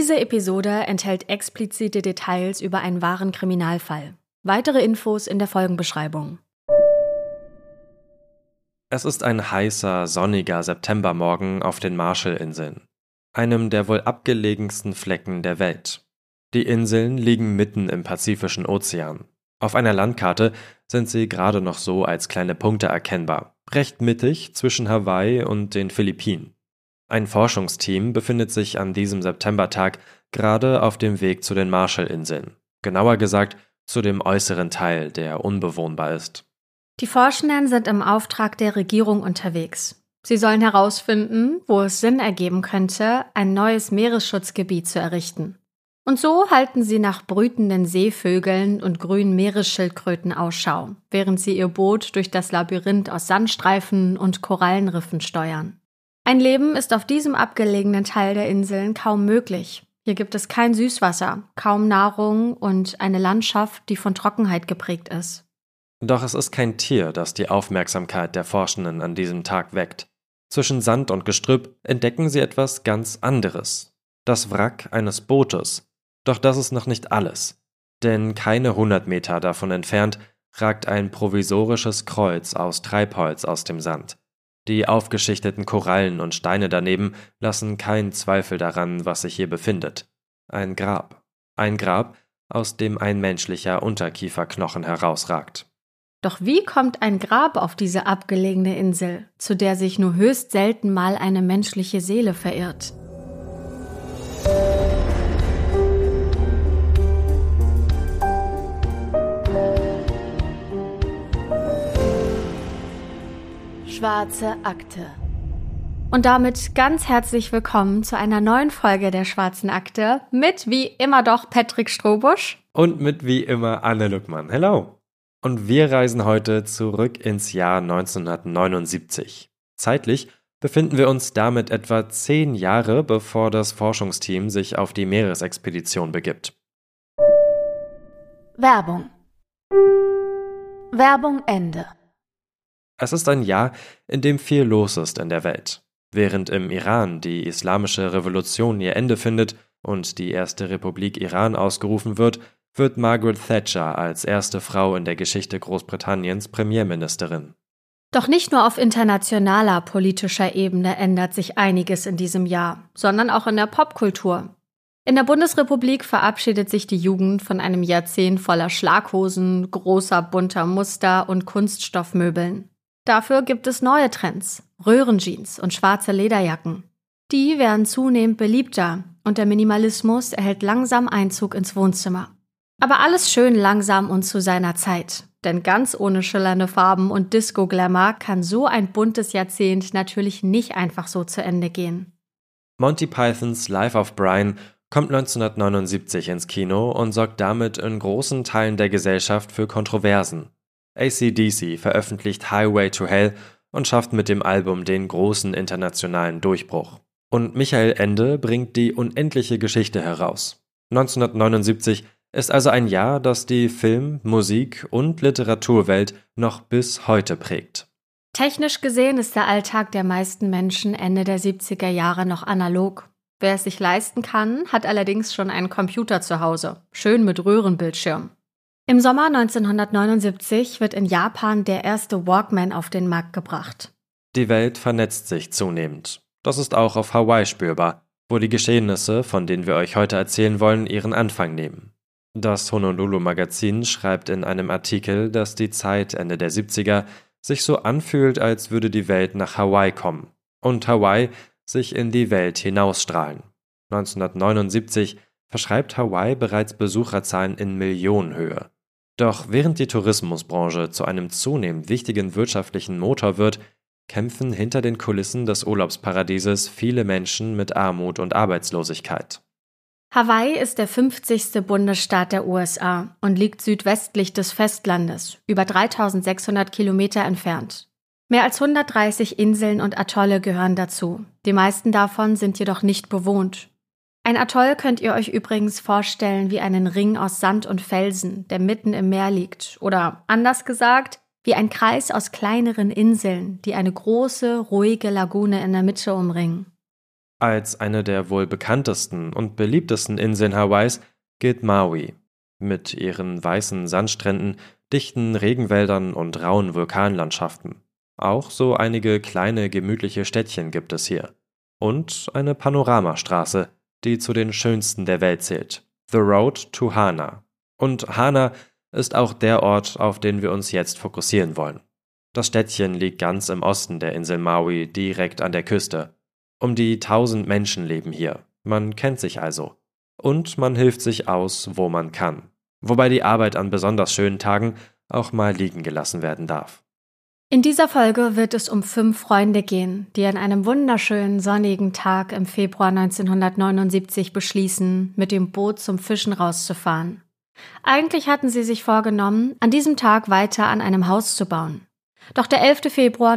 Diese Episode enthält explizite Details über einen wahren Kriminalfall. Weitere Infos in der Folgenbeschreibung. Es ist ein heißer, sonniger Septembermorgen auf den Marshallinseln, einem der wohl abgelegensten Flecken der Welt. Die Inseln liegen mitten im Pazifischen Ozean. Auf einer Landkarte sind sie gerade noch so als kleine Punkte erkennbar, recht mittig zwischen Hawaii und den Philippinen. Ein Forschungsteam befindet sich an diesem Septembertag gerade auf dem Weg zu den Marshallinseln, genauer gesagt zu dem äußeren Teil, der unbewohnbar ist. Die Forschenden sind im Auftrag der Regierung unterwegs. Sie sollen herausfinden, wo es Sinn ergeben könnte, ein neues Meeresschutzgebiet zu errichten. Und so halten sie nach brütenden Seevögeln und grünen Meeresschildkröten Ausschau, während sie ihr Boot durch das Labyrinth aus Sandstreifen und Korallenriffen steuern. Ein Leben ist auf diesem abgelegenen Teil der Inseln kaum möglich. Hier gibt es kein Süßwasser, kaum Nahrung und eine Landschaft, die von Trockenheit geprägt ist. Doch es ist kein Tier, das die Aufmerksamkeit der Forschenden an diesem Tag weckt. Zwischen Sand und Gestrüpp entdecken sie etwas ganz anderes. Das Wrack eines Bootes. Doch das ist noch nicht alles. Denn keine 100 Meter davon entfernt ragt ein provisorisches Kreuz aus Treibholz aus dem Sand. Die aufgeschichteten Korallen und Steine daneben lassen keinen Zweifel daran, was sich hier befindet. Ein Grab. Ein Grab, aus dem ein menschlicher Unterkieferknochen herausragt. Doch wie kommt ein Grab auf diese abgelegene Insel, zu der sich nur höchst selten mal eine menschliche Seele verirrt? Schwarze Akte. Und damit ganz herzlich willkommen zu einer neuen Folge der Schwarzen Akte mit wie immer doch Patrick Strohbusch und mit wie immer Anne Lückmann. Hello! Und wir reisen heute zurück ins Jahr 1979. Zeitlich befinden wir uns damit etwa 10 Jahre, bevor das Forschungsteam sich auf die Meeresexpedition begibt. Werbung Ende. Es ist ein Jahr, in dem viel los ist in der Welt. Während im Iran die Islamische Revolution ihr Ende findet und die erste Republik Iran ausgerufen wird Margaret Thatcher als erste Frau in der Geschichte Großbritanniens Premierministerin. Doch nicht nur auf internationaler politischer Ebene ändert sich einiges in diesem Jahr, sondern auch in der Popkultur. In der Bundesrepublik verabschiedet sich die Jugend von einem Jahrzehnt voller Schlaghosen, großer bunter Muster und Kunststoffmöbeln. Dafür gibt es neue Trends, Röhrenjeans und schwarze Lederjacken. Die werden zunehmend beliebter und der Minimalismus erhält langsam Einzug ins Wohnzimmer. Aber alles schön langsam und zu seiner Zeit, denn ganz ohne schillernde Farben und Disco-Glamour kann so ein buntes Jahrzehnt natürlich nicht einfach so zu Ende gehen. Monty Pythons Life of Brian kommt 1979 ins Kino und sorgt damit in großen Teilen der Gesellschaft für Kontroversen. AC/DC veröffentlicht Highway to Hell und schafft mit dem Album den großen internationalen Durchbruch. Und Michael Ende bringt die unendliche Geschichte heraus. 1979 ist also ein Jahr, das die Film-, Musik- und Literaturwelt noch bis heute prägt. Technisch gesehen ist der Alltag der meisten Menschen Ende der 70er Jahre noch analog. Wer es sich leisten kann, hat allerdings schon einen Computer zu Hause, schön mit Röhrenbildschirm. Im Sommer 1979 wird in Japan der erste Walkman auf den Markt gebracht. Die Welt vernetzt sich zunehmend. Das ist auch auf Hawaii spürbar, wo die Geschehnisse, von denen wir euch heute erzählen wollen, ihren Anfang nehmen. Das Honolulu-Magazin schreibt in einem Artikel, dass die Zeit Ende der 70er sich so anfühlt, als würde die Welt nach Hawaii kommen und Hawaii sich in die Welt hinausstrahlen. 1979 verschreibt Hawaii bereits Besucherzahlen in Millionenhöhe. Doch während die Tourismusbranche zu einem zunehmend wichtigen wirtschaftlichen Motor wird, kämpfen hinter den Kulissen des Urlaubsparadieses viele Menschen mit Armut und Arbeitslosigkeit. Hawaii ist der 50. Bundesstaat der USA und liegt südwestlich des Festlandes, über 3600 Kilometer entfernt. Mehr als 130 Inseln und Atolle gehören dazu. Die meisten davon sind jedoch nicht bewohnt. Ein Atoll könnt ihr euch übrigens vorstellen wie einen Ring aus Sand und Felsen, der mitten im Meer liegt. Oder anders gesagt, wie ein Kreis aus kleineren Inseln, die eine große, ruhige Lagune in der Mitte umringen. Als eine der wohl bekanntesten und beliebtesten Inseln Hawaiis gilt Maui. Mit ihren weißen Sandstränden, dichten Regenwäldern und rauen Vulkanlandschaften. Auch so einige kleine gemütliche Städtchen gibt es hier. Und eine Panoramastraße, die zu den schönsten der Welt zählt. The Road to Hana. Und Hana ist auch der Ort, auf den wir uns jetzt fokussieren wollen. Das Städtchen liegt ganz im Osten der Insel Maui, direkt an der Küste. Um die 1000 Menschen leben hier. Man kennt sich also. Und man hilft sich aus, wo man kann. Wobei die Arbeit an besonders schönen Tagen auch mal liegen gelassen werden darf. In dieser Folge wird es um 5 Freunde gehen, die an einem wunderschönen sonnigen Tag im Februar 1979 beschließen, mit dem Boot zum Fischen rauszufahren. Eigentlich hatten sie sich vorgenommen, an diesem Tag weiter an einem Haus zu bauen. Doch der 11. Februar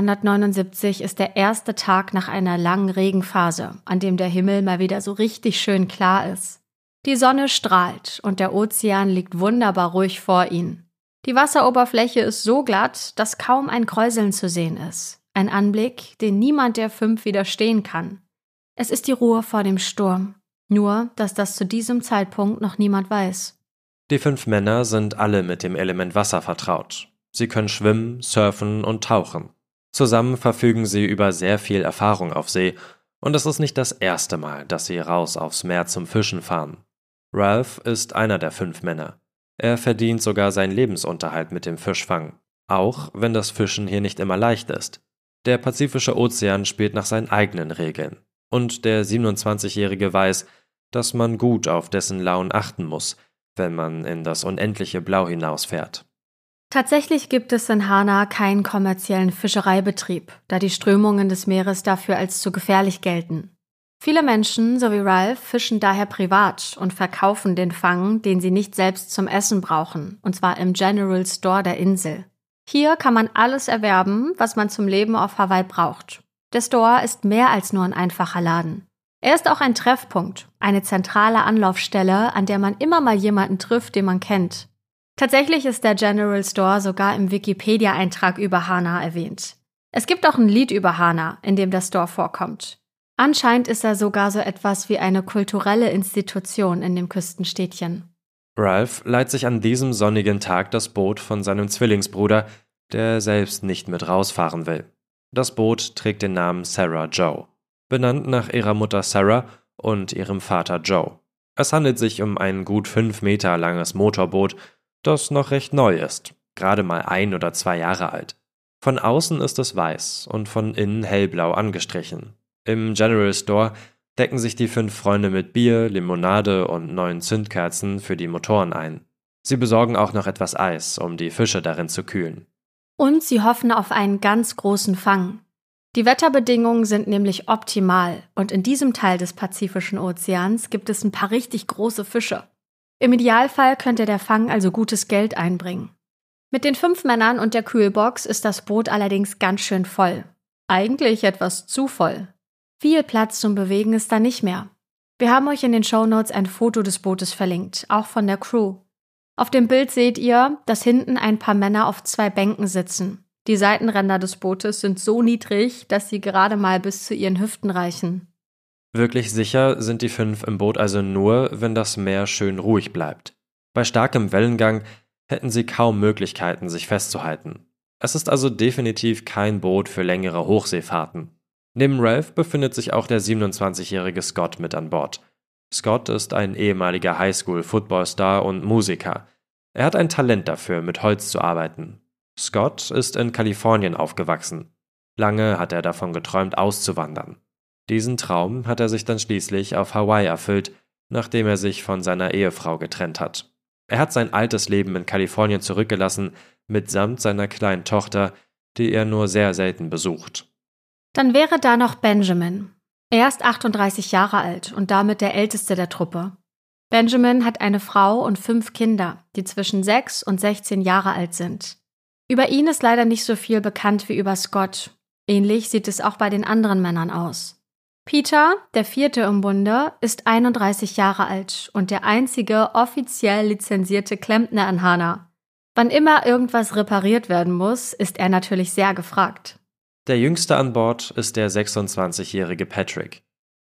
1979 ist der erste Tag nach einer langen Regenphase, an dem der Himmel mal wieder so richtig schön klar ist. Die Sonne strahlt und der Ozean liegt wunderbar ruhig vor ihnen. Die Wasseroberfläche ist so glatt, dass kaum ein Kräuseln zu sehen ist. Ein Anblick, den niemand der 5 widerstehen kann. Es ist die Ruhe vor dem Sturm. Nur, dass das zu diesem Zeitpunkt noch niemand weiß. Die 5 Männer sind alle mit dem Element Wasser vertraut. Sie können schwimmen, surfen und tauchen. Zusammen verfügen sie über sehr viel Erfahrung auf See und es ist nicht das erste Mal, dass sie raus aufs Meer zum Fischen fahren. Ralph ist einer der 5 Männer. Er verdient sogar seinen Lebensunterhalt mit dem Fischfang, auch wenn das Fischen hier nicht immer leicht ist. Der Pazifische Ozean spielt nach seinen eigenen Regeln und der 27-Jährige weiß, dass man gut auf dessen Launen achten muss, wenn man in das unendliche Blau hinausfährt. Tatsächlich gibt es in Hana keinen kommerziellen Fischereibetrieb, da die Strömungen des Meeres dafür als zu gefährlich gelten. Viele Menschen, so wie Ralph, fischen daher privat und verkaufen den Fang, den sie nicht selbst zum Essen brauchen, und zwar im General Store der Insel. Hier kann man alles erwerben, was man zum Leben auf Hawaii braucht. Der Store ist mehr als nur ein einfacher Laden. Er ist auch ein Treffpunkt, eine zentrale Anlaufstelle, an der man immer mal jemanden trifft, den man kennt. Tatsächlich ist der General Store sogar im Wikipedia-Eintrag über Hana erwähnt. Es gibt auch ein Lied über Hana, in dem der Store vorkommt. Anscheinend ist er sogar so etwas wie eine kulturelle Institution in dem Küstenstädtchen. Ralph leiht sich an diesem sonnigen Tag das Boot von seinem Zwillingsbruder, der selbst nicht mit rausfahren will. Das Boot trägt den Namen Sarah Joe, benannt nach ihrer Mutter Sarah und ihrem Vater Joe. Es handelt sich um ein gut 5 Meter langes Motorboot, das noch recht neu ist, gerade mal 1 oder 2 Jahre alt. Von außen ist es weiß und von innen hellblau angestrichen. Im General Store decken sich die 5 Freunde mit Bier, Limonade und neuen Zündkerzen für die Motoren ein. Sie besorgen auch noch etwas Eis, um die Fische darin zu kühlen. Und sie hoffen auf einen ganz großen Fang. Die Wetterbedingungen sind nämlich optimal und in diesem Teil des Pazifischen Ozeans gibt es ein paar richtig große Fische. Im Idealfall könnte der Fang also gutes Geld einbringen. Mit den 5 Männern und der Kühlbox ist das Boot allerdings ganz schön voll. Eigentlich etwas zu voll. Viel Platz zum Bewegen ist da nicht mehr. Wir haben euch in den Shownotes ein Foto des Bootes verlinkt, auch von der Crew. Auf dem Bild seht ihr, dass hinten ein paar Männer auf 2 Bänken sitzen. Die Seitenränder des Bootes sind so niedrig, dass sie gerade mal bis zu ihren Hüften reichen. Wirklich sicher sind die 5 im Boot also nur, wenn das Meer schön ruhig bleibt. Bei starkem Wellengang hätten sie kaum Möglichkeiten, sich festzuhalten. Es ist also definitiv kein Boot für längere Hochseefahrten. Neben Ralph befindet sich auch der 27-jährige Scott mit an Bord. Scott ist ein ehemaliger Highschool-Footballstar und Musiker. Er hat ein Talent dafür, mit Holz zu arbeiten. Scott ist in Kalifornien aufgewachsen. Lange hat er davon geträumt, auszuwandern. Diesen Traum hat er sich dann schließlich auf Hawaii erfüllt, nachdem er sich von seiner Ehefrau getrennt hat. Er hat sein altes Leben in Kalifornien zurückgelassen, mitsamt seiner kleinen Tochter, die er nur sehr selten besucht. Dann wäre da noch Benjamin. Er ist 38 Jahre alt und damit der älteste der Truppe. Benjamin hat eine Frau und 5 Kinder, die zwischen 6 und 16 Jahre alt sind. Über ihn ist leider nicht so viel bekannt wie über Scott. Ähnlich sieht es auch bei den anderen Männern aus. Peter, der 4. im Bunde, ist 31 Jahre alt und der einzige offiziell lizenzierte Klempner in Hana. Wann immer irgendwas repariert werden muss, ist er natürlich sehr gefragt. Der Jüngste an Bord ist der 26-jährige Patrick.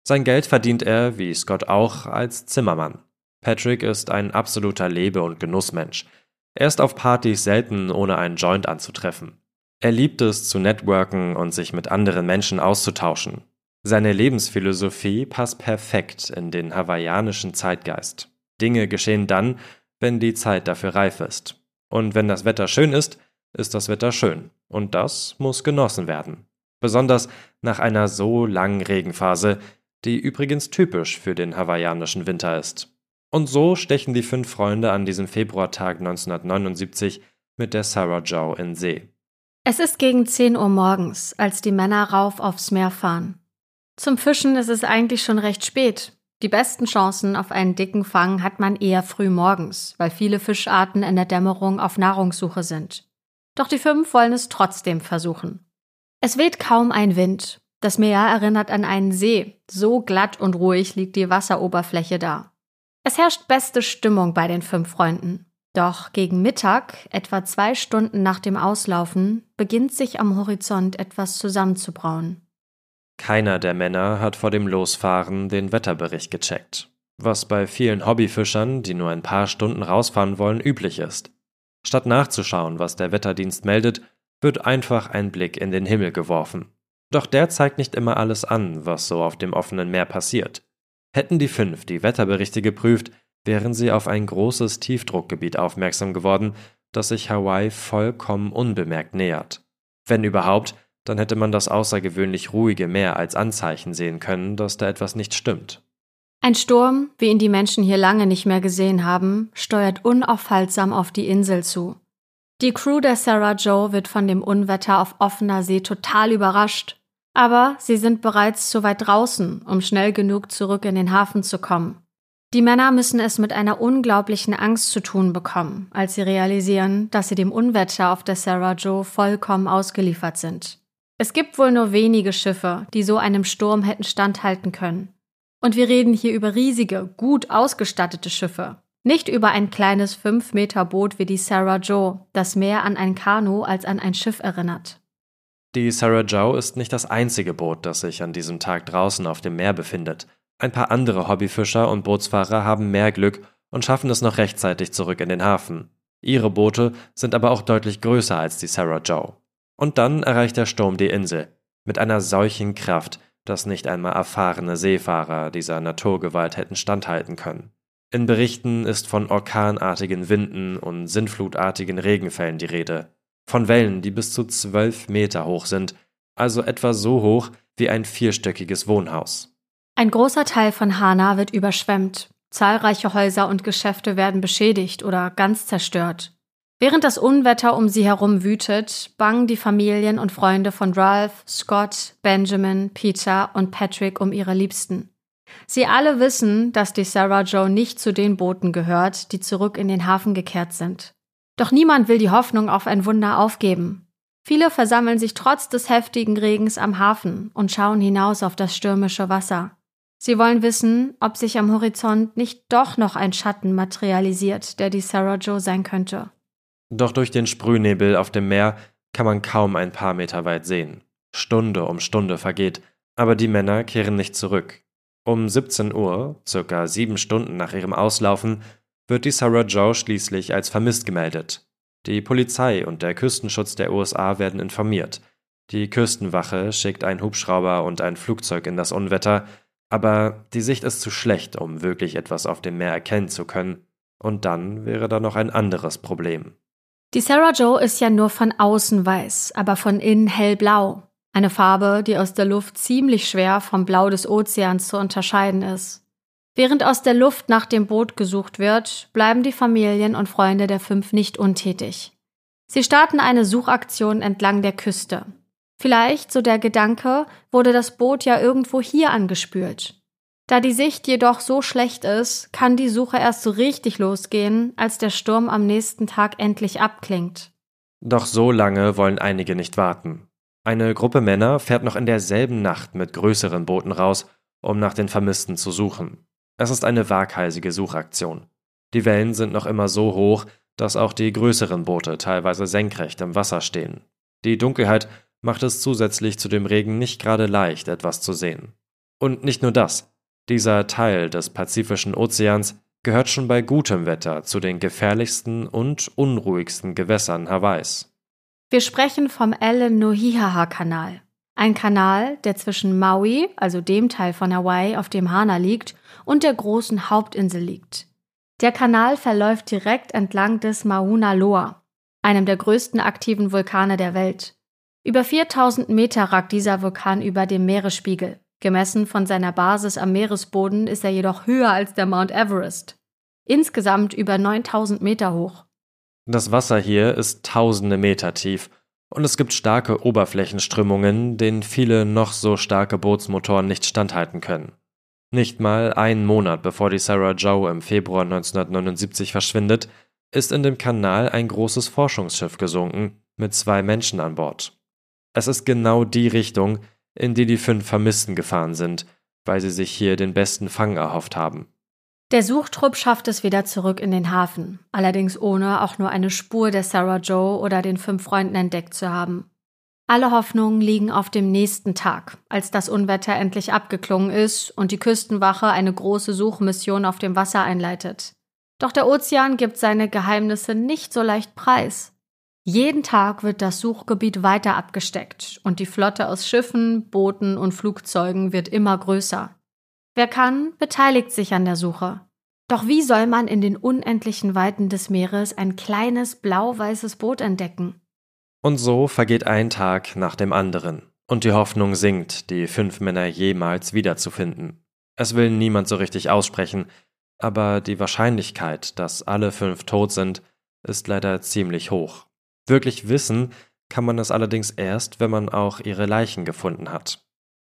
Sein Geld verdient er, wie Scott auch, als Zimmermann. Patrick ist ein absoluter Lebe- und Genussmensch. Er ist auf Partys selten ohne einen Joint anzutreffen. Er liebt es, zu networken und sich mit anderen Menschen auszutauschen. Seine Lebensphilosophie passt perfekt in den hawaiianischen Zeitgeist. Dinge geschehen dann, wenn die Zeit dafür reif ist. Und wenn das Wetter schön ist, ist das Wetter schön. Und das muss genossen werden. Besonders nach einer so langen Regenphase, die übrigens typisch für den hawaiianischen Winter ist. Und so stechen die 5 Freunde an diesem Februartag 1979 mit der Sarah Joe in See. Es ist gegen 10 Uhr morgens, als die Männer rauf aufs Meer fahren. Zum Fischen ist es eigentlich schon recht spät. Die besten Chancen auf einen dicken Fang hat man eher früh morgens, weil viele Fischarten in der Dämmerung auf Nahrungssuche sind. Doch die 5 wollen es trotzdem versuchen. Es weht kaum ein Wind. Das Meer erinnert an einen See. So glatt und ruhig liegt die Wasseroberfläche da. Es herrscht beste Stimmung bei den 5 Freunden. Doch gegen Mittag, etwa 2 Stunden nach dem Auslaufen, beginnt sich am Horizont etwas zusammenzubrauen. Keiner der Männer hat vor dem Losfahren den Wetterbericht gecheckt, was bei vielen Hobbyfischern, die nur ein paar Stunden rausfahren wollen, üblich ist. Statt nachzuschauen, was der Wetterdienst meldet, wird einfach ein Blick in den Himmel geworfen. Doch der zeigt nicht immer alles an, was so auf dem offenen Meer passiert. Hätten die 5 die Wetterberichte geprüft, wären sie auf ein großes Tiefdruckgebiet aufmerksam geworden, das sich Hawaii vollkommen unbemerkt nähert. Wenn überhaupt, dann hätte man das außergewöhnlich ruhige Meer als Anzeichen sehen können, dass da etwas nicht stimmt. Ein Sturm, wie ihn die Menschen hier lange nicht mehr gesehen haben, steuert unaufhaltsam auf die Insel zu. Die Crew der Sarah Joe wird von dem Unwetter auf offener See total überrascht. Aber sie sind bereits zu weit draußen, um schnell genug zurück in den Hafen zu kommen. Die Männer müssen es mit einer unglaublichen Angst zu tun bekommen, als sie realisieren, dass sie dem Unwetter auf der Sarah Joe vollkommen ausgeliefert sind. Es gibt wohl nur wenige Schiffe, die so einem Sturm hätten standhalten können. Und wir reden hier über riesige, gut ausgestattete Schiffe. Nicht über ein kleines 5-Meter-Boot wie die Sarah Joe, das mehr an ein Kanu als an ein Schiff erinnert. Die Sarah Joe ist nicht das einzige Boot, das sich an diesem Tag draußen auf dem Meer befindet. Ein paar andere Hobbyfischer und Bootsfahrer haben mehr Glück und schaffen es noch rechtzeitig zurück in den Hafen. Ihre Boote sind aber auch deutlich größer als die Sarah Joe. Und dann erreicht der Sturm die Insel, mit einer solchen Kraft, dass nicht einmal erfahrene Seefahrer dieser Naturgewalt hätten standhalten können. In Berichten ist von orkanartigen Winden und sintflutartigen Regenfällen die Rede. Von Wellen, die bis zu 12 Meter hoch sind, also etwa so hoch wie ein 4-stöckiges Wohnhaus. Ein großer Teil von Hana wird überschwemmt. Zahlreiche Häuser und Geschäfte werden beschädigt oder ganz zerstört. Während das Unwetter um sie herum wütet, bangen die Familien und Freunde von Ralph, Scott, Benjamin, Peter und Patrick um ihre Liebsten. Sie alle wissen, dass die Sarah Joe nicht zu den Booten gehört, die zurück in den Hafen gekehrt sind. Doch niemand will die Hoffnung auf ein Wunder aufgeben. Viele versammeln sich trotz des heftigen Regens am Hafen und schauen hinaus auf das stürmische Wasser. Sie wollen wissen, ob sich am Horizont nicht doch noch ein Schatten materialisiert, der die Sarah Joe sein könnte. Doch durch den Sprühnebel auf dem Meer kann man kaum ein paar Meter weit sehen. Stunde um Stunde vergeht, aber die Männer kehren nicht zurück. Um 17 Uhr, circa 7 Stunden nach ihrem Auslaufen, wird die Sarah Joe schließlich als vermisst gemeldet. Die Polizei und der Küstenschutz der USA werden informiert. Die Küstenwache schickt einen Hubschrauber und ein Flugzeug in das Unwetter, aber die Sicht ist zu schlecht, um wirklich etwas auf dem Meer erkennen zu können. Und dann wäre da noch ein anderes Problem. Die Sarah Joe ist ja nur von außen weiß, aber von innen hellblau. Eine Farbe, die aus der Luft ziemlich schwer vom Blau des Ozeans zu unterscheiden ist. Während aus der Luft nach dem Boot gesucht wird, bleiben die Familien und Freunde der 5 nicht untätig. Sie starten eine Suchaktion entlang der Küste. Vielleicht, so der Gedanke, wurde das Boot ja irgendwo hier angespült. Da die Sicht jedoch so schlecht ist, kann die Suche erst so richtig losgehen, als der Sturm am nächsten Tag endlich abklingt. Doch so lange wollen einige nicht warten. Eine Gruppe Männer fährt noch in derselben Nacht mit größeren Booten raus, um nach den Vermissten zu suchen. Es ist eine waghalsige Suchaktion. Die Wellen sind noch immer so hoch, dass auch die größeren Boote teilweise senkrecht im Wasser stehen. Die Dunkelheit macht es zusätzlich zu dem Regen nicht gerade leicht, etwas zu sehen. Und nicht nur das. Dieser Teil des Pazifischen Ozeans gehört schon bei gutem Wetter zu den gefährlichsten und unruhigsten Gewässern Hawaiis. Wir sprechen vom Ellen-Nohihaha-Kanal. Ein Kanal, der zwischen Maui, also dem Teil von Hawaii, auf dem Hana liegt, und der großen Hauptinsel liegt. Der Kanal verläuft direkt entlang des Mauna Loa, einem der größten aktiven Vulkane der Welt. Über 4000 Meter ragt dieser Vulkan über dem Meeresspiegel. Gemessen von seiner Basis am Meeresboden ist er jedoch höher als der Mount Everest. Insgesamt über 9000 Meter hoch. Das Wasser hier ist tausende Meter tief und es gibt starke Oberflächenströmungen, denen viele noch so starke Bootsmotoren nicht standhalten können. Nicht mal einen Monat bevor die Sarah Joe im Februar 1979 verschwindet, ist in dem Kanal ein großes Forschungsschiff gesunken mit 2 Menschen an Bord. Es ist genau die Richtung, in die 5 Vermissten gefahren sind, weil sie sich hier den besten Fang erhofft haben. Der Suchtrupp schafft es wieder zurück in den Hafen, allerdings ohne auch nur eine Spur der Sarah Joe oder den 5 Freunden entdeckt zu haben. Alle Hoffnungen liegen auf dem nächsten Tag, als das Unwetter endlich abgeklungen ist und die Küstenwache eine große Suchmission auf dem Wasser einleitet. Doch der Ozean gibt seine Geheimnisse nicht so leicht preis. Jeden Tag wird das Suchgebiet weiter abgesteckt und die Flotte aus Schiffen, Booten und Flugzeugen wird immer größer. Wer kann, beteiligt sich an der Suche. Doch wie soll man in den unendlichen Weiten des Meeres ein kleines blau-weißes Boot entdecken? Und so vergeht ein Tag nach dem anderen und die Hoffnung sinkt, die 5 Männer jemals wiederzufinden. Es will niemand so richtig aussprechen, aber die Wahrscheinlichkeit, dass alle 5 tot sind, ist leider ziemlich hoch. Wirklich wissen kann man es allerdings erst, wenn man auch ihre Leichen gefunden hat.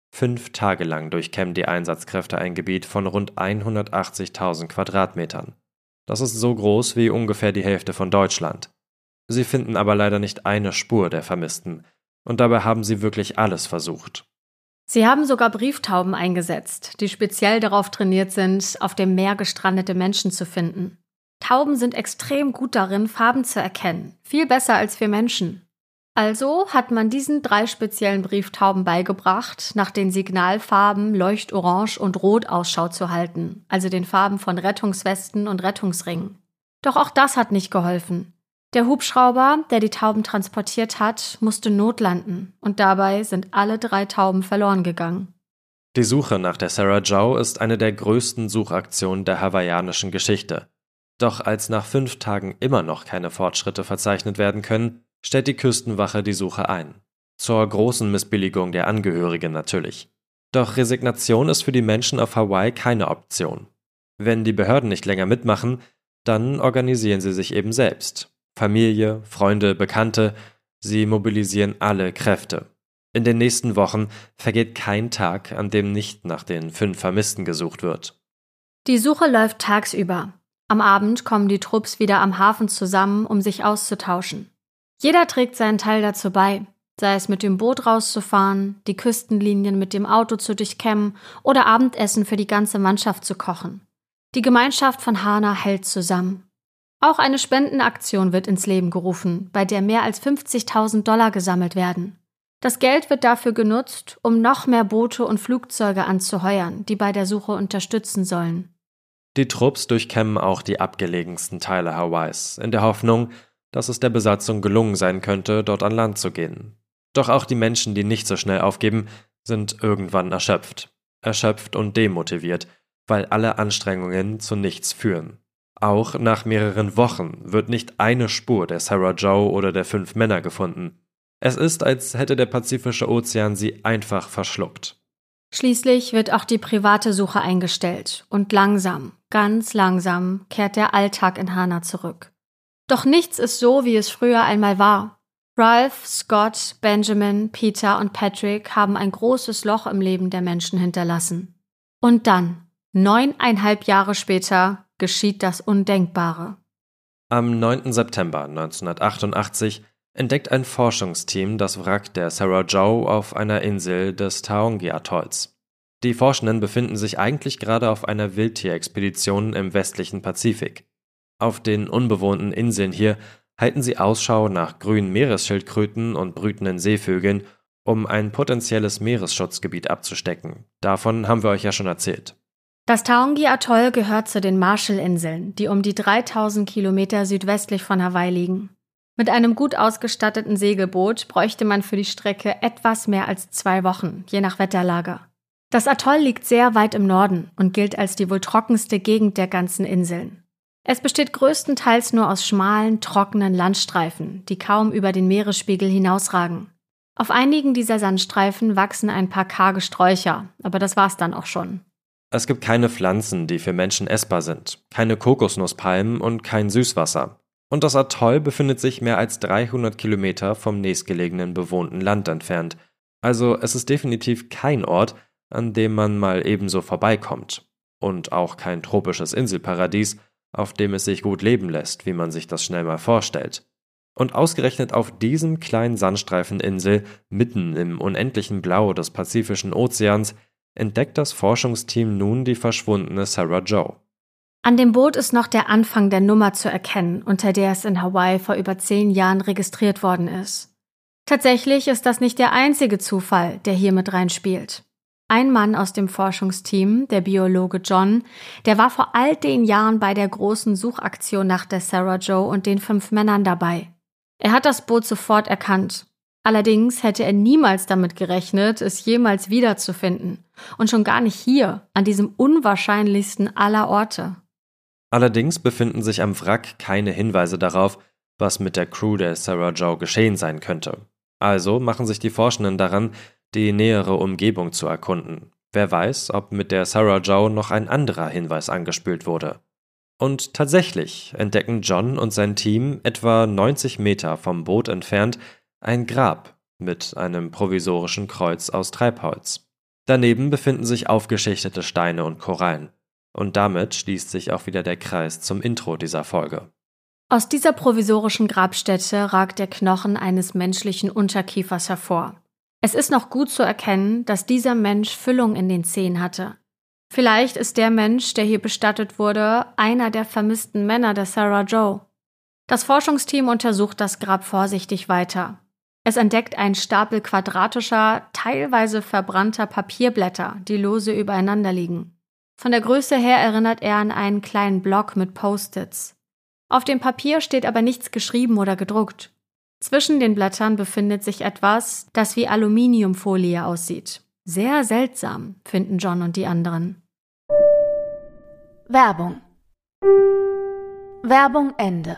5 Tage lang durchkämmen die Einsatzkräfte ein Gebiet von rund 180.000 Quadratmetern. Das ist so groß wie ungefähr die Hälfte von Deutschland. Sie finden aber leider nicht eine Spur der Vermissten. Und dabei haben sie wirklich alles versucht. Sie haben sogar Brieftauben eingesetzt, die speziell darauf trainiert sind, auf dem Meer gestrandete Menschen zu finden. Tauben sind extrem gut darin, Farben zu erkennen, viel besser als wir Menschen. Also hat man diesen 3 speziellen Brieftauben beigebracht, nach den Signalfarben Leuchtorange und Rot Ausschau zu halten, also den Farben von Rettungswesten und Rettungsringen. Doch auch das hat nicht geholfen. Der Hubschrauber, der die Tauben transportiert hat, musste notlanden und dabei sind alle 3 Tauben verloren gegangen. Die Suche nach der Sarah Joe ist eine der größten Suchaktionen der hawaiianischen Geschichte. Doch als nach 5 Tagen immer noch keine Fortschritte verzeichnet werden können, stellt die Küstenwache die Suche ein. Zur großen Missbilligung der Angehörigen natürlich. Doch Resignation ist für die Menschen auf Hawaii keine Option. Wenn die Behörden nicht länger mitmachen, dann organisieren sie sich eben selbst. Familie, Freunde, Bekannte, sie mobilisieren alle Kräfte. In den nächsten Wochen vergeht kein Tag, an dem nicht nach den 5 Vermissten gesucht wird. Die Suche läuft tagsüber. Am Abend kommen die Trupps wieder am Hafen zusammen, um sich auszutauschen. Jeder trägt seinen Teil dazu bei, sei es mit dem Boot rauszufahren, die Küstenlinien mit dem Auto zu durchkämmen oder Abendessen für die ganze Mannschaft zu kochen. Die Gemeinschaft von Hana hält zusammen. Auch eine Spendenaktion wird ins Leben gerufen, bei der mehr als $50.000 gesammelt werden. Das Geld wird dafür genutzt, um noch mehr Boote und Flugzeuge anzuheuern, die bei der Suche unterstützen sollen. Die Trupps durchkämmen auch die abgelegensten Teile Hawaiis, in der Hoffnung, dass es der Besatzung gelungen sein könnte, dort an Land zu gehen. Doch auch die Menschen, die nicht so schnell aufgeben, sind irgendwann erschöpft. Erschöpft und demotiviert, weil alle Anstrengungen zu nichts führen. Auch nach mehreren Wochen wird nicht eine Spur der Sarah Joe oder der 5 Männer gefunden. Es ist, als hätte der Pazifische Ozean sie einfach verschluckt. Schließlich wird auch die private Suche eingestellt und langsam, ganz langsam kehrt der Alltag in Hana zurück. Doch nichts ist so, wie es früher einmal war. Ralph, Scott, Benjamin, Peter und Patrick haben ein großes Loch im Leben der Menschen hinterlassen. Und dann, 9,5 Jahre später, geschieht das Undenkbare. Am 9. September 1988 entdeckt ein Forschungsteam das Wrack der Sarah Joe auf einer Insel des Taongi-Atolls. Die Forschenden befinden sich eigentlich gerade auf einer Wildtierexpedition im westlichen Pazifik. Auf den unbewohnten Inseln hier halten sie Ausschau nach grünen Meeresschildkröten und brütenden Seevögeln um ein potenzielles Meeresschutzgebiet abzustecken. Davon haben wir euch ja schon erzählt. Das Taongi-Atoll gehört zu den Marshall-Inseln, die um die 3000 Kilometer südwestlich von Hawaii liegen. Mit einem gut ausgestatteten Segelboot bräuchte man für die Strecke etwas mehr als 2 Wochen, je nach Wetterlage. Das Atoll liegt sehr weit im Norden und gilt als die wohl trockenste Gegend der ganzen Inseln. Es besteht größtenteils nur aus schmalen, trockenen Landstreifen, die kaum über den Meeresspiegel hinausragen. Auf einigen dieser Sandstreifen wachsen ein paar karge Sträucher, aber das war's dann auch schon. Es gibt keine Pflanzen, die für Menschen essbar sind, keine Kokosnusspalmen und kein Süßwasser. Und das Atoll befindet sich mehr als 300 Kilometer vom nächstgelegenen bewohnten Land entfernt. Also es ist definitiv kein Ort, an dem man mal ebenso vorbeikommt. Und auch kein tropisches Inselparadies, auf dem es sich gut leben lässt, wie man sich das schnell mal vorstellt. Und ausgerechnet auf diesem kleinen Sandstreifeninsel, mitten im unendlichen Blau des Pazifischen Ozeans, entdeckt das Forschungsteam nun die verschwundene Sarah Jo. An dem Boot ist noch der Anfang der Nummer zu erkennen, unter der es in Hawaii vor über 10 Jahren registriert worden ist. Tatsächlich ist das nicht der einzige Zufall, der hier mit reinspielt. Ein Mann aus dem Forschungsteam, der Biologe John, der war vor all den Jahren bei der großen Suchaktion nach der Sarah Jo und den 5 Männern dabei. Er hat das Boot sofort erkannt. Allerdings hätte er niemals damit gerechnet, es jemals wiederzufinden. Und schon gar nicht hier, an diesem unwahrscheinlichsten aller Orte. Allerdings befinden sich am Wrack keine Hinweise darauf, was mit der Crew der Sarah Jo geschehen sein könnte. Also machen sich die Forschenden daran, die nähere Umgebung zu erkunden. Wer weiß, ob mit der Sarah Jo noch ein anderer Hinweis angespült wurde. Und tatsächlich entdecken John und sein Team etwa 90 Meter vom Boot entfernt ein Grab mit einem provisorischen Kreuz aus Treibholz. Daneben befinden sich aufgeschichtete Steine und Korallen. Und damit schließt sich auch wieder der Kreis zum Intro dieser Folge. Aus dieser provisorischen Grabstätte ragt der Knochen eines menschlichen Unterkiefers hervor. Es ist noch gut zu erkennen, dass dieser Mensch Füllung in den Zehen hatte. Vielleicht ist der Mensch, der hier bestattet wurde, einer der vermissten Männer der Sarah Jo. Das Forschungsteam untersucht das Grab vorsichtig weiter. Es entdeckt einen Stapel quadratischer, teilweise verbrannter Papierblätter, die lose übereinander liegen. Von der Größe her erinnert er an einen kleinen Block mit Post-its. Auf dem Papier steht aber nichts geschrieben oder gedruckt. Zwischen den Blättern befindet sich etwas, das wie Aluminiumfolie aussieht. Sehr seltsam, finden John und die anderen. Werbung. Werbung Ende.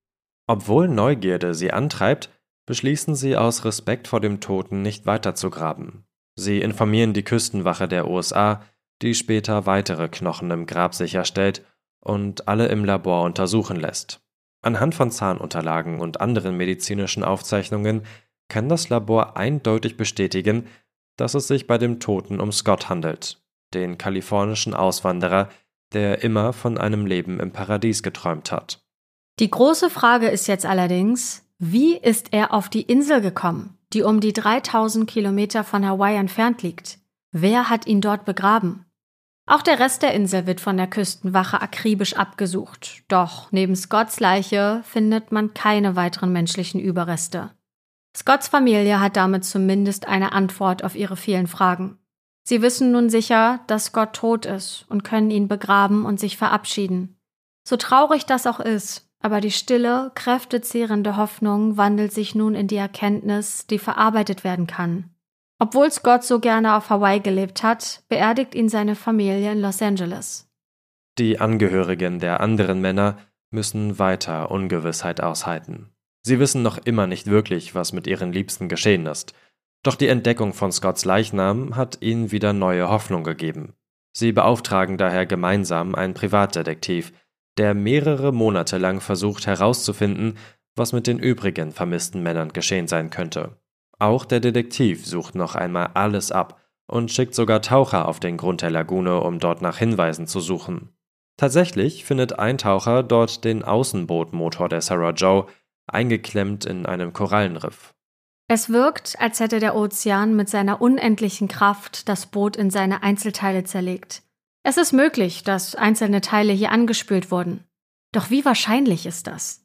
Obwohl Neugierde sie antreibt, beschließen sie aus Respekt vor dem Toten nicht weiterzugraben. Sie informieren die Küstenwache der USA, die später weitere Knochen im Grab sicherstellt und alle im Labor untersuchen lässt. Anhand von Zahnunterlagen und anderen medizinischen Aufzeichnungen kann das Labor eindeutig bestätigen, dass es sich bei dem Toten um Scott handelt, den kalifornischen Auswanderer, der immer von einem Leben im Paradies geträumt hat. Die große Frage ist jetzt allerdings, wie ist er auf die Insel gekommen, die um die 3000 Kilometer von Hawaii entfernt liegt? Wer hat ihn dort begraben? Auch der Rest der Insel wird von der Küstenwache akribisch abgesucht. Doch neben Scotts Leiche findet man keine weiteren menschlichen Überreste. Scotts Familie hat damit zumindest eine Antwort auf ihre vielen Fragen. Sie wissen nun sicher, dass Scott tot ist und können ihn begraben und sich verabschieden. So traurig das auch ist, aber die stille, kräftezehrende Hoffnung wandelt sich nun in die Erkenntnis, die verarbeitet werden kann. Obwohl Scott so gerne auf Hawaii gelebt hat, beerdigt ihn seine Familie in Los Angeles. Die Angehörigen der anderen Männer müssen weiter Ungewissheit aushalten. Sie wissen noch immer nicht wirklich, was mit ihren Liebsten geschehen ist. Doch die Entdeckung von Scotts Leichnam hat ihnen wieder neue Hoffnung gegeben. Sie beauftragen daher gemeinsam einen Privatdetektiv, der mehrere Monate lang versucht herauszufinden, was mit den übrigen vermissten Männern geschehen sein könnte. Auch der Detektiv sucht noch einmal alles ab und schickt sogar Taucher auf den Grund der Lagune, um dort nach Hinweisen zu suchen. Tatsächlich findet ein Taucher dort den Außenbootmotor der Sarah Jo, eingeklemmt in einem Korallenriff. Es wirkt, als hätte der Ozean mit seiner unendlichen Kraft das Boot in seine Einzelteile zerlegt. Es ist möglich, dass einzelne Teile hier angespült wurden. Doch wie wahrscheinlich ist das?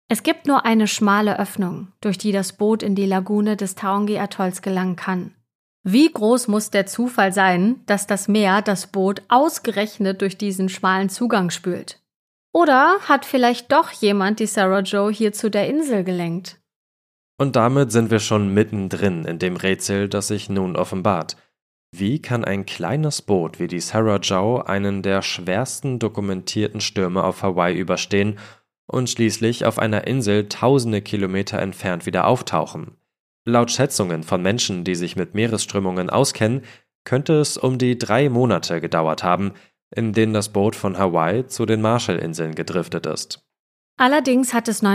Es gibt nur eine schmale Öffnung, durch die das Boot in die Lagune des Taongi-Atolls gelangen kann. Wie groß muss der Zufall sein, dass das Meer das Boot ausgerechnet durch diesen schmalen Zugang spült? Oder hat vielleicht doch jemand die Sarah Joe hier zu der Insel gelenkt? Und damit sind wir schon mittendrin in dem Rätsel, das sich nun offenbart. Wie kann ein kleines Boot wie die Sarah Joe einen der schwersten dokumentierten Stürme auf Hawaii überstehen und schließlich auf einer Insel tausende Kilometer entfernt wieder auftauchen? Laut Schätzungen von Menschen, die sich mit Meeresströmungen auskennen, könnte es um die 3 Monate gedauert haben, in denen das Boot von Hawaii zu den Marshallinseln gedriftet ist. Allerdings hat es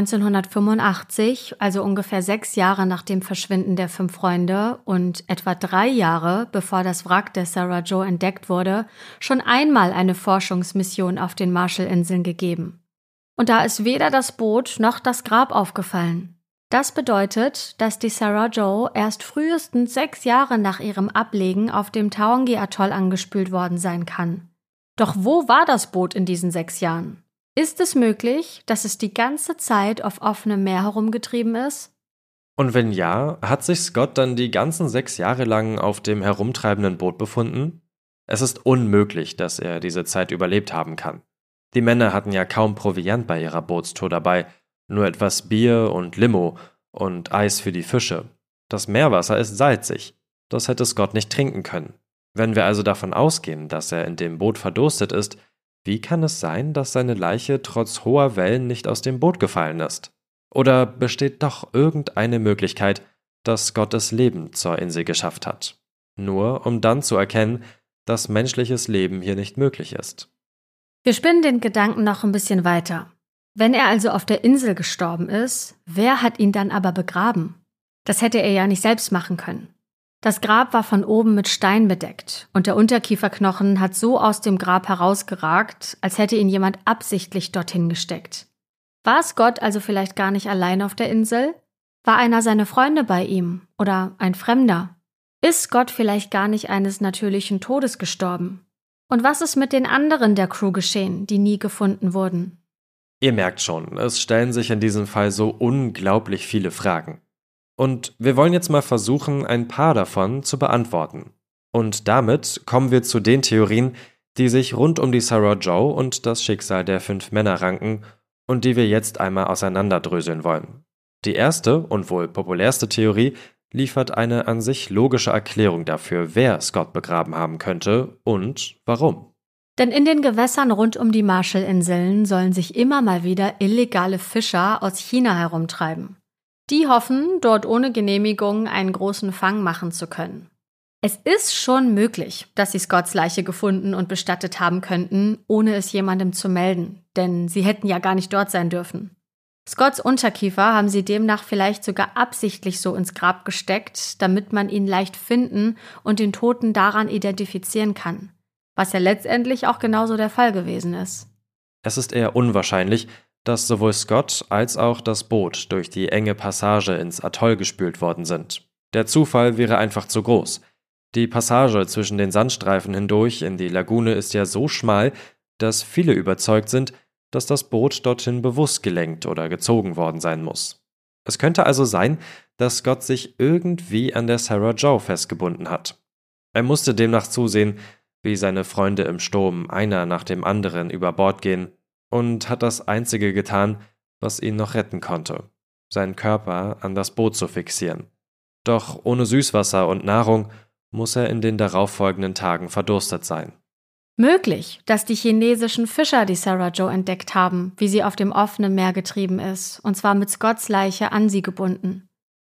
1985, also ungefähr 6 Jahre nach dem Verschwinden der 5 Freunde und etwa 3 Jahre, bevor das Wrack der Sarah Joe entdeckt wurde, schon einmal eine Forschungsmission auf den Marshallinseln gegeben. Und da ist weder das Boot noch das Grab aufgefallen. Das bedeutet, dass die Sarah Joe erst frühestens 6 Jahre nach ihrem Ablegen auf dem Taongi-Atoll angespült worden sein kann. Doch wo war das Boot in diesen 6 Jahren? Ist es möglich, dass es die ganze Zeit auf offenem Meer herumgetrieben ist? Und wenn ja, hat sich Scott dann die ganzen 6 Jahre lang auf dem herumtreibenden Boot befunden? Es ist unmöglich, dass er diese Zeit überlebt haben kann. Die Männer hatten ja kaum Proviant bei ihrer Bootstour dabei, nur etwas Bier und Limo und Eis für die Fische. Das Meerwasser ist salzig, das hätte Scott nicht trinken können. Wenn wir also davon ausgehen, dass er in dem Boot verdurstet ist, wie kann es sein, dass seine Leiche trotz hoher Wellen nicht aus dem Boot gefallen ist? Oder besteht doch irgendeine Möglichkeit, dass Scott das Leben zur Insel geschafft hat? Nur um dann zu erkennen, dass menschliches Leben hier nicht möglich ist. Wir spinnen den Gedanken noch ein bisschen weiter. Wenn er also auf der Insel gestorben ist, wer hat ihn dann aber begraben? Das hätte er ja nicht selbst machen können. Das Grab war von oben mit Stein bedeckt und der Unterkieferknochen hat so aus dem Grab herausgeragt, als hätte ihn jemand absichtlich dorthin gesteckt. War Scott also vielleicht gar nicht allein auf der Insel? War einer seiner Freunde bei ihm oder ein Fremder? Ist Scott vielleicht gar nicht eines natürlichen Todes gestorben? Und was ist mit den anderen der Crew geschehen, die nie gefunden wurden? Ihr merkt schon, es stellen sich in diesem Fall so unglaublich viele Fragen. Und wir wollen jetzt mal versuchen, ein paar davon zu beantworten. Und damit kommen wir zu den Theorien, die sich rund um die Sarah Joe und das Schicksal der 5 Männer ranken und die wir jetzt einmal auseinanderdröseln wollen. Die erste und wohl populärste Theorie liefert eine an sich logische Erklärung dafür, wer Scott begraben haben könnte und warum. Denn in den Gewässern rund um die Marshallinseln sollen sich immer mal wieder illegale Fischer aus China herumtreiben. Die hoffen, dort ohne Genehmigung einen großen Fang machen zu können. Es ist schon möglich, dass sie Scotts Leiche gefunden und bestattet haben könnten, ohne es jemandem zu melden, denn sie hätten ja gar nicht dort sein dürfen. Scotts Unterkiefer haben sie demnach vielleicht sogar absichtlich so ins Grab gesteckt, damit man ihn leicht finden und den Toten daran identifizieren kann, was ja letztendlich auch genauso der Fall gewesen ist. Es ist eher unwahrscheinlich, dass sowohl Scott als auch das Boot durch die enge Passage ins Atoll gespült worden sind. Der Zufall wäre einfach zu groß. Die Passage zwischen den Sandstreifen hindurch in die Lagune ist ja so schmal, dass viele überzeugt sind, dass das Boot dorthin bewusst gelenkt oder gezogen worden sein muss. Es könnte also sein, dass Scott sich irgendwie an der Sarah Joe festgebunden hat. Er musste demnach zusehen, wie seine Freunde im Sturm einer nach dem anderen über Bord gehen, und hat das Einzige getan, was ihn noch retten konnte, seinen Körper an das Boot zu fixieren. Doch ohne Süßwasser und Nahrung muss er in den darauffolgenden Tagen verdurstet sein. Möglich, dass die chinesischen Fischer die Sarah Joe entdeckt haben, wie sie auf dem offenen Meer getrieben ist, und zwar mit Scotts Leiche an sie gebunden.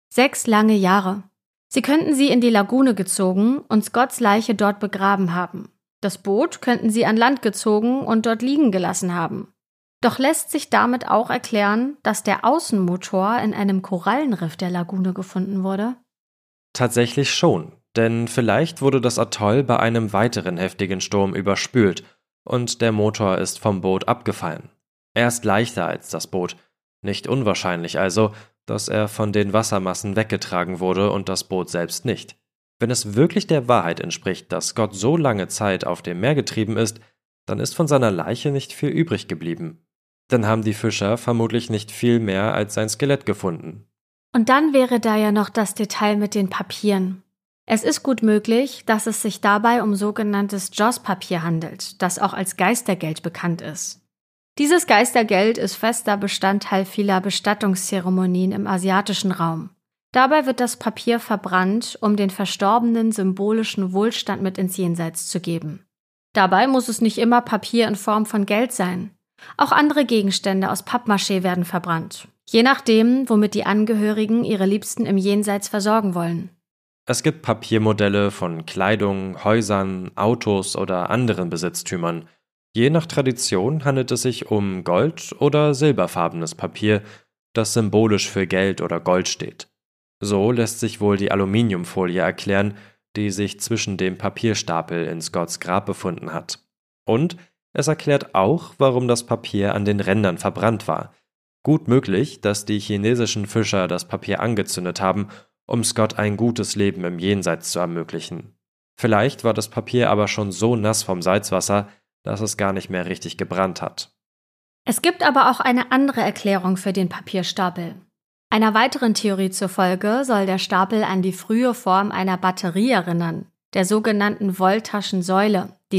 6 lange Jahre. Sie könnten sie in die Lagune gezogen und Scotts Leiche dort begraben haben. Das Boot könnten sie an Land gezogen und dort liegen gelassen haben. Doch lässt sich damit auch erklären, dass der Außenmotor in einem Korallenriff der Lagune gefunden wurde? Tatsächlich schon, denn vielleicht wurde das Atoll bei einem weiteren heftigen Sturm überspült und der Motor ist vom Boot abgefallen. Er ist leichter als das Boot, nicht unwahrscheinlich also, dass er von den Wassermassen weggetragen wurde und das Boot selbst nicht. Wenn es wirklich der Wahrheit entspricht, dass Scott so lange Zeit auf dem Meer getrieben ist, dann ist von seiner Leiche nicht viel übrig geblieben. Dann haben die Fischer vermutlich nicht viel mehr als sein Skelett gefunden. Und dann wäre da ja noch das Detail mit den Papieren. Es ist gut möglich, dass es sich dabei um sogenanntes Joss-Papier handelt, das auch als Geistergeld bekannt ist. Dieses Geistergeld ist fester Bestandteil vieler Bestattungszeremonien im asiatischen Raum. Dabei wird das Papier verbrannt, um den Verstorbenen symbolischen Wohlstand mit ins Jenseits zu geben. Dabei muss es nicht immer Papier in Form von Geld sein. Auch andere Gegenstände aus Pappmaché werden verbrannt, je nachdem, womit die Angehörigen ihre Liebsten im Jenseits versorgen wollen. Es gibt Papiermodelle von Kleidung, Häusern, Autos oder anderen Besitztümern. Je nach Tradition handelt es sich um Gold- oder silberfarbenes Papier, das symbolisch für Geld oder Gold steht. So lässt sich wohl die Aluminiumfolie erklären, die sich zwischen dem Papierstapel in Scotts Grab befunden hat. Und es erklärt auch, warum das Papier an den Rändern verbrannt war. Gut möglich, dass die chinesischen Fischer das Papier angezündet haben, um Scott ein gutes Leben im Jenseits zu ermöglichen. Vielleicht war das Papier aber schon so nass vom Salzwasser, dass es gar nicht mehr richtig gebrannt hat. Es gibt aber auch eine andere Erklärung für den Papierstapel. Einer weiteren Theorie zufolge soll der Stapel an die frühe Form einer Batterie erinnern, der sogenannten Voltaschen Säule, die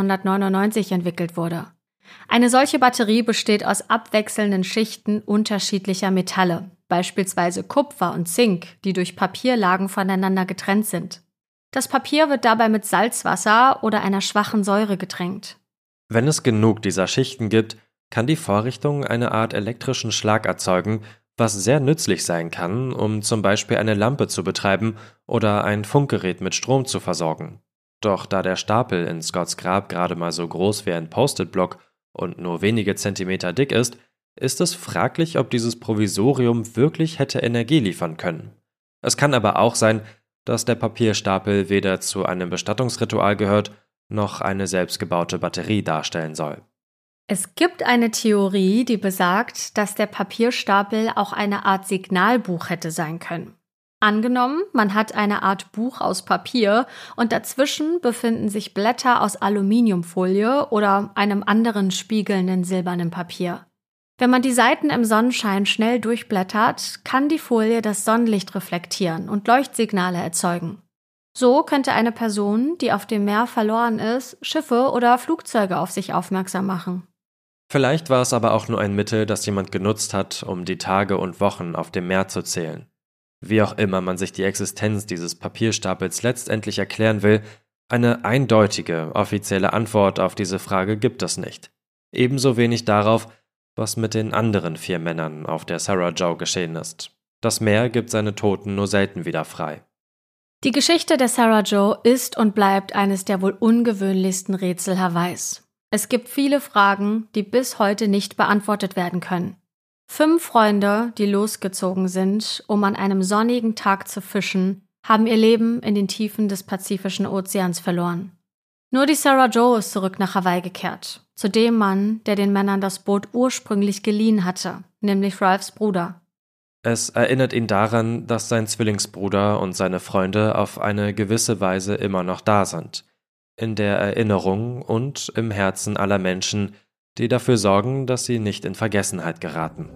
1799 entwickelt wurde. Eine solche Batterie besteht aus abwechselnden Schichten unterschiedlicher Metalle, beispielsweise Kupfer und Zink, die durch Papierlagen voneinander getrennt sind. Das Papier wird dabei mit Salzwasser oder einer schwachen Säure getränkt. Wenn es genug dieser Schichten gibt, kann die Vorrichtung eine Art elektrischen Schlag erzeugen, was sehr nützlich sein kann, um zum Beispiel eine Lampe zu betreiben oder ein Funkgerät mit Strom zu versorgen. Doch da der Stapel in Scotts Grab gerade mal so groß wie ein Post-it-Block und nur wenige Zentimeter dick ist es fraglich, ob dieses Provisorium wirklich hätte Energie liefern können. Es kann aber auch sein, dass der Papierstapel weder zu einem Bestattungsritual gehört, noch eine selbstgebaute Batterie darstellen soll. Es gibt eine Theorie, die besagt, dass der Papierstapel auch eine Art Signalbuch hätte sein können. Angenommen, man hat eine Art Buch aus Papier und dazwischen befinden sich Blätter aus Aluminiumfolie oder einem anderen spiegelnden silbernen Papier. Wenn man die Seiten im Sonnenschein schnell durchblättert, kann die Folie das Sonnenlicht reflektieren und Leuchtsignale erzeugen. So könnte eine Person, die auf dem Meer verloren ist, Schiffe oder Flugzeuge auf sich aufmerksam machen. Vielleicht war es aber auch nur ein Mittel, das jemand genutzt hat, um die Tage und Wochen auf dem Meer zu zählen. Wie auch immer man sich die Existenz dieses Papierstapels letztendlich erklären will, eine eindeutige, offizielle Antwort auf diese Frage gibt es nicht. Ebenso wenig darauf, was mit den anderen 4 Männern auf der Sarah Joe geschehen ist. Das Meer gibt seine Toten nur selten wieder frei. Die Geschichte der Sarah Joe ist und bleibt eines der wohl ungewöhnlichsten Rätsel Hawaiis. Es gibt viele Fragen, die bis heute nicht beantwortet werden können. 5 Freunde, die losgezogen sind, um an einem sonnigen Tag zu fischen, haben ihr Leben in den Tiefen des Pazifischen Ozeans verloren. Nur die Sarah Joe ist zurück nach Hawaii gekehrt, zu dem Mann, der den Männern das Boot ursprünglich geliehen hatte, nämlich Ralphs Bruder. Es erinnert ihn daran, dass sein Zwillingsbruder und seine Freunde auf eine gewisse Weise immer noch da sind. In der Erinnerung und im Herzen aller Menschen, die dafür sorgen, dass sie nicht in Vergessenheit geraten.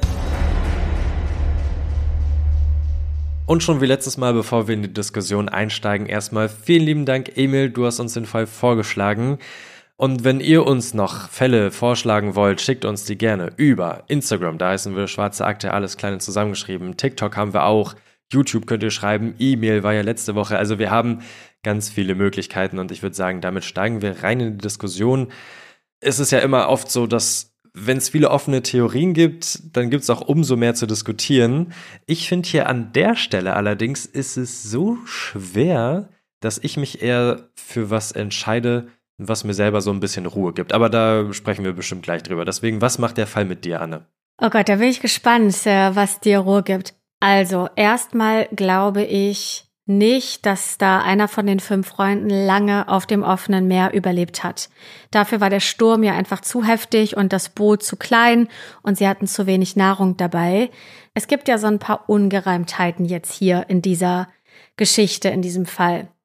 Und schon wie letztes Mal, bevor wir in die Diskussion einsteigen, erstmal vielen lieben Dank, Emil, du hast uns den Fall vorgeschlagen. Und wenn ihr uns noch Fälle vorschlagen wollt, schickt uns die gerne über Instagram, da heißen wir Schwarze Akte, alles klein zusammengeschrieben. TikTok haben wir auch, YouTube könnt ihr schreiben, E-Mail war ja letzte Woche. Also wir haben ganz viele Möglichkeiten und ich würde sagen, damit steigen wir rein in die Diskussion. Es ist ja immer oft so, dass wenn es viele offene Theorien gibt, dann gibt es auch umso mehr zu diskutieren. Ich finde hier an der Stelle allerdings ist es so schwer, dass ich mich eher für was entscheide, was mir selber so ein bisschen Ruhe gibt. Aber da sprechen wir bestimmt gleich drüber. Deswegen, was macht der Fall mit dir, Anne? Oh Gott, da bin ich gespannt, was dir Ruhe gibt. Also, erstmal glaube ich nicht, dass da einer von den 5 Freunden lange auf dem offenen Meer überlebt hat. Dafür war der Sturm ja einfach zu heftig und das Boot zu klein und sie hatten zu wenig Nahrung dabei. Es gibt ja so ein paar Ungereimtheiten jetzt hier in dieser Geschichte, in diesem Fall.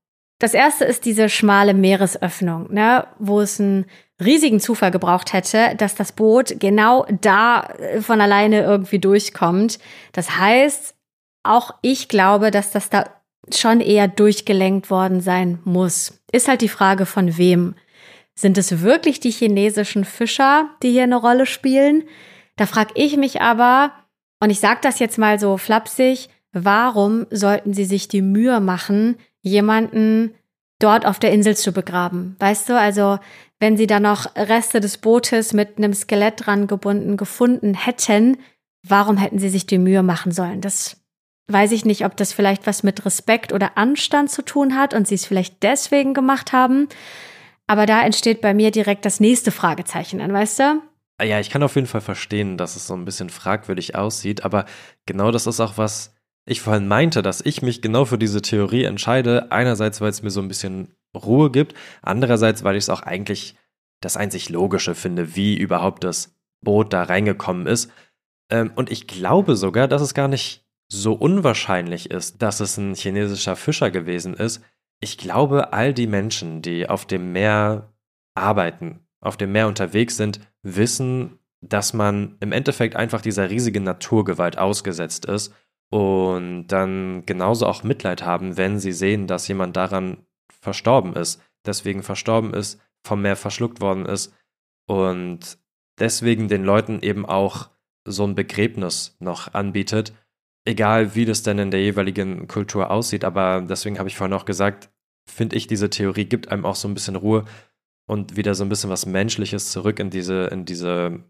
Das erste ist diese schmale Meeresöffnung, ne, wo es einen riesigen Zufall gebraucht hätte, dass das Boot genau da von alleine irgendwie durchkommt. Das heißt, auch ich glaube, dass das da schon eher durchgelenkt worden sein muss. Ist halt die Frage von wem. Sind es wirklich die chinesischen Fischer, die hier eine Rolle spielen? Da frage ich mich aber, und ich sage das jetzt mal so flapsig, warum sollten sie sich die Mühe machen, jemanden dort auf der Insel zu begraben? Weißt du, also wenn sie da noch Reste des Bootes mit einem Skelett dran gebunden gefunden hätten, warum hätten sie sich die Mühe machen sollen? Das weiß ich nicht, ob das vielleicht was mit Respekt oder Anstand zu tun hat und sie es vielleicht deswegen gemacht haben. Aber da entsteht bei mir direkt das nächste Fragezeichen an, weißt du? Ja, ich kann auf jeden Fall verstehen, dass es so ein bisschen fragwürdig aussieht, aber genau das ist auch, was ich vorhin meinte, dass ich mich genau für diese Theorie entscheide. Einerseits, weil es mir so ein bisschen Ruhe gibt, andererseits, weil ich es auch eigentlich das einzig Logische finde, wie überhaupt das Boot da reingekommen ist. Und ich glaube sogar, dass es gar nicht so unwahrscheinlich ist, dass es ein chinesischer Fischer gewesen ist. Ich glaube, all die Menschen, die auf dem Meer arbeiten, auf dem Meer unterwegs sind, wissen, dass man im Endeffekt einfach dieser riesigen Naturgewalt ausgesetzt ist und dann genauso auch Mitleid haben, wenn sie sehen, dass jemand daran verstorben ist, deswegen verstorben ist, vom Meer verschluckt worden ist und deswegen den Leuten eben auch so ein Begräbnis noch anbietet, egal wie das denn in der jeweiligen Kultur aussieht, aber deswegen habe ich vorhin auch gesagt, finde ich, diese Theorie gibt einem auch so ein bisschen Ruhe und wieder so ein bisschen was Menschliches zurück in diesen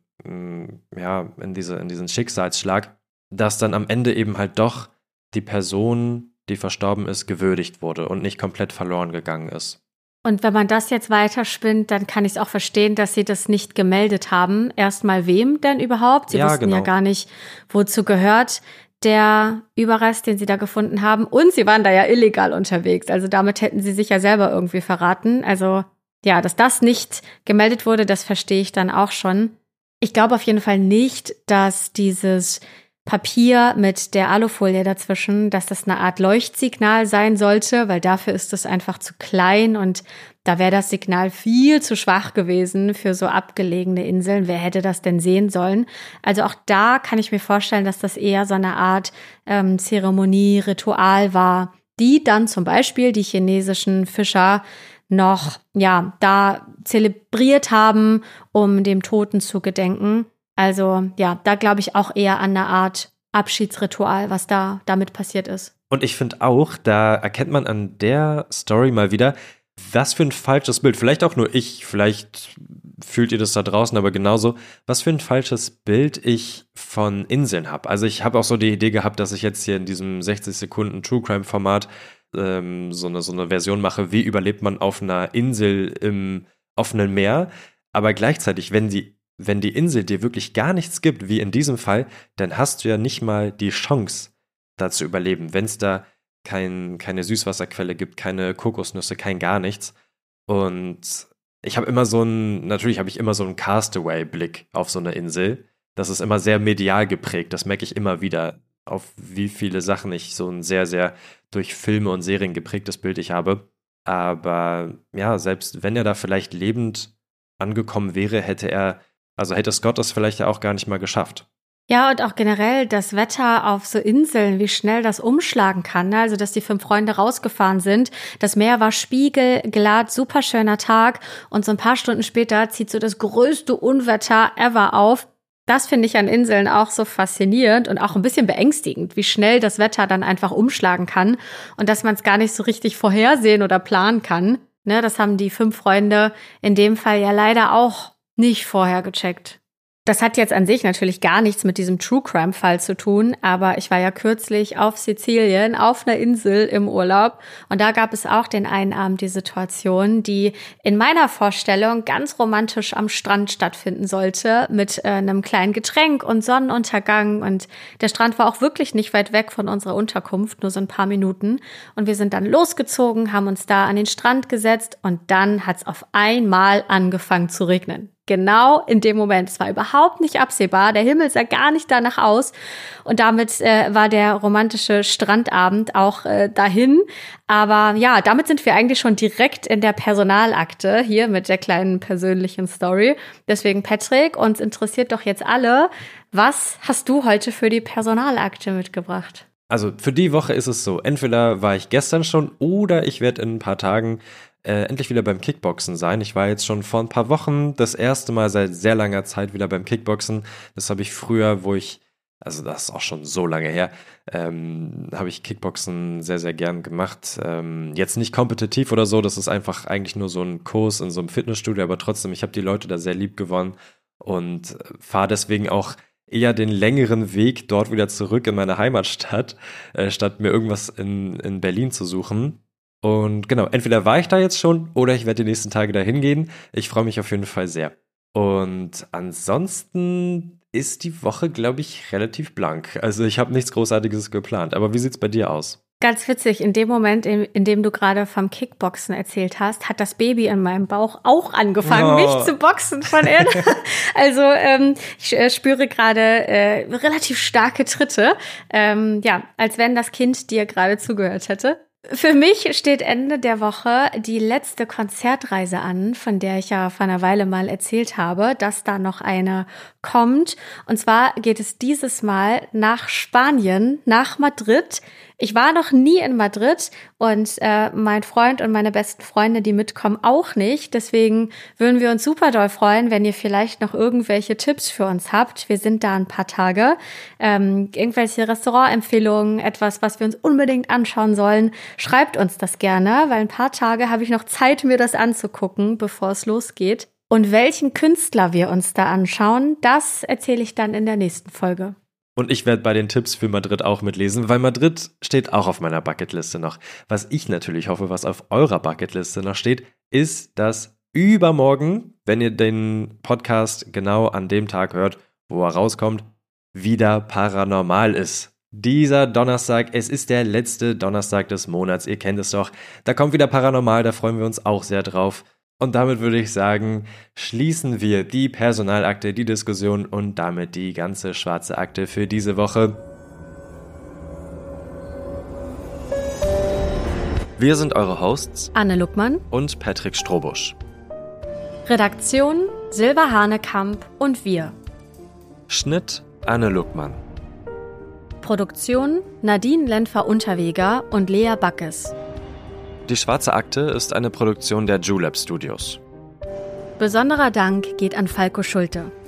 Schicksalsschlag, dass dann am Ende eben halt doch die Person, die verstorben ist, gewürdigt wurde und nicht komplett verloren gegangen ist. Und wenn man das jetzt weiterspinnt, dann kann ich es auch verstehen, dass sie das nicht gemeldet haben. Erstmal wem denn überhaupt? Sie wussten ja gar nicht, wozu gehört der Überrest, den sie da gefunden haben. Und sie waren da ja illegal unterwegs. Also damit hätten sie sich ja selber irgendwie verraten. Also ja, dass das nicht gemeldet wurde, das verstehe ich dann auch schon. Ich glaube auf jeden Fall nicht, dass dieses Papier mit der Alufolie dazwischen, dass das eine Art Leuchtsignal sein sollte, weil dafür ist es einfach zu klein und da wäre das Signal viel zu schwach gewesen für so abgelegene Inseln. Wer hätte das denn sehen sollen? Also auch da kann ich mir vorstellen, dass das eher so eine Art Zeremonie, Ritual war, die dann zum Beispiel die chinesischen Fischer noch, ja, da zelebriert haben, um dem Toten zu gedenken. Also ja, da glaube ich auch eher an eine Art Abschiedsritual, was da damit passiert ist. Und ich finde auch, da erkennt man an der Story mal wieder, was für ein falsches Bild, vielleicht auch nur ich, vielleicht fühlt ihr das da draußen aber genauso, was für ein falsches Bild ich von Inseln habe. Also ich habe auch so die Idee gehabt, dass ich jetzt hier in diesem 60 Sekunden True Crime Format so eine Version mache, wie überlebt man auf einer Insel im offenen Meer, aber gleichzeitig, wenn die Insel dir wirklich gar nichts gibt, wie in diesem Fall, dann hast du ja nicht mal die Chance, da zu überleben, wenn es da keine Süßwasserquelle gibt, keine Kokosnüsse, kein gar nichts. Und ich habe natürlich habe ich immer so einen Castaway-Blick auf so eine Insel. Das ist immer sehr medial geprägt, das merke ich immer wieder, auf wie viele Sachen ich so ein sehr, sehr durch Filme und Serien geprägtes Bild ich habe. Aber ja, selbst wenn er da vielleicht lebend angekommen wäre, hätte Scott das vielleicht ja auch gar nicht mal geschafft. Ja, und auch generell das Wetter auf so Inseln, wie schnell das umschlagen kann. Ne? Also, dass die 5 Freunde rausgefahren sind. Das Meer war spiegelglatt, super schöner Tag. Und so ein paar Stunden später zieht so das größte Unwetter ever auf. Das finde ich an Inseln auch so faszinierend und auch ein bisschen beängstigend, wie schnell das Wetter dann einfach umschlagen kann. Und dass man es gar nicht so richtig vorhersehen oder planen kann. Ne? Das haben die 5 Freunde in dem Fall ja leider auch nicht vorher gecheckt. Das hat jetzt an sich natürlich gar nichts mit diesem True-Crime-Fall zu tun, aber ich war ja kürzlich auf Sizilien, auf einer Insel im Urlaub und da gab es auch den einen Abend die Situation, die in meiner Vorstellung ganz romantisch am Strand stattfinden sollte, mit einem kleinen Getränk und Sonnenuntergang und der Strand war auch wirklich nicht weit weg von unserer Unterkunft, nur so ein paar Minuten und wir sind dann losgezogen, haben uns da an den Strand gesetzt und dann hat's auf einmal angefangen zu regnen. Genau in dem Moment. Es war überhaupt nicht absehbar. Der Himmel sah gar nicht danach aus. Und damit war der romantische Strandabend auch dahin. Aber ja, damit sind wir eigentlich schon direkt in der Personalakte hier mit der kleinen persönlichen Story. Deswegen, Patrick, uns interessiert doch jetzt alle, was hast du heute für die Personalakte mitgebracht? Also für die Woche ist es so, entweder war ich gestern schon oder ich werde in ein paar Tagen endlich wieder beim Kickboxen sein. Ich war jetzt schon vor ein paar Wochen das erste Mal seit sehr langer Zeit wieder beim Kickboxen. Das habe ich früher, also das ist auch schon so lange her, habe ich Kickboxen sehr, sehr gern gemacht. Jetzt nicht kompetitiv oder so, das ist einfach eigentlich nur so ein Kurs in so einem Fitnessstudio, aber trotzdem, ich habe die Leute da sehr lieb gewonnen und fahre deswegen auch eher den längeren Weg dort wieder zurück in meine Heimatstadt, statt mir irgendwas in Berlin zu suchen. Und genau, entweder war ich da jetzt schon oder ich werde die nächsten Tage da hingehen. Ich freue mich auf jeden Fall sehr. Und ansonsten ist die Woche, glaube ich, relativ blank. Also ich habe nichts Großartiges geplant. Aber wie sieht's bei dir aus? Ganz witzig, in dem Moment, in dem du gerade vom Kickboxen erzählt hast, hat das Baby in meinem Bauch auch angefangen, mich zu boxen von innen. Also ich spüre gerade relativ starke Tritte, als wenn das Kind dir gerade zugehört hätte. Für mich steht Ende der Woche die letzte Konzertreise an, von der ich ja vor einer Weile mal erzählt habe, dass da noch eine kommt. Und zwar geht es dieses Mal nach Spanien, nach Madrid. Ich war noch nie in Madrid und mein Freund und meine besten Freunde, die mitkommen, auch nicht. Deswegen würden wir uns super doll freuen, wenn ihr vielleicht noch irgendwelche Tipps für uns habt. Wir sind da ein paar Tage. Irgendwelche Restaurantempfehlungen, etwas, was wir uns unbedingt anschauen sollen. Schreibt uns das gerne, weil ein paar Tage habe ich noch Zeit, mir das anzugucken, bevor es losgeht. Und welchen Künstler wir uns da anschauen, das erzähle ich dann in der nächsten Folge. Und ich werde bei den Tipps für Madrid auch mitlesen, weil Madrid steht auch auf meiner Bucketliste noch. Was ich natürlich hoffe, was auf eurer Bucketliste noch steht, ist, dass übermorgen, wenn ihr den Podcast genau an dem Tag hört, wo er rauskommt, wieder paranormal ist. Dieser Donnerstag, es ist der letzte Donnerstag des Monats, ihr kennt es doch. Da kommt wieder Paranormal, da freuen wir uns auch sehr drauf. Und damit würde ich sagen, schließen wir die Personalakte, die Diskussion und damit die ganze schwarze Akte für diese Woche. Wir sind eure Hosts Anne Luckmann und Patrick Strohbusch. Redaktion Silva Hanekamp und wir. Schnitt Anne Luckmann. Produktion Nadine Lenfer-Unterweger und Lea Backes. Die schwarze Akte ist eine Produktion der Julep Studios. Besonderer Dank geht an Falco Schulte.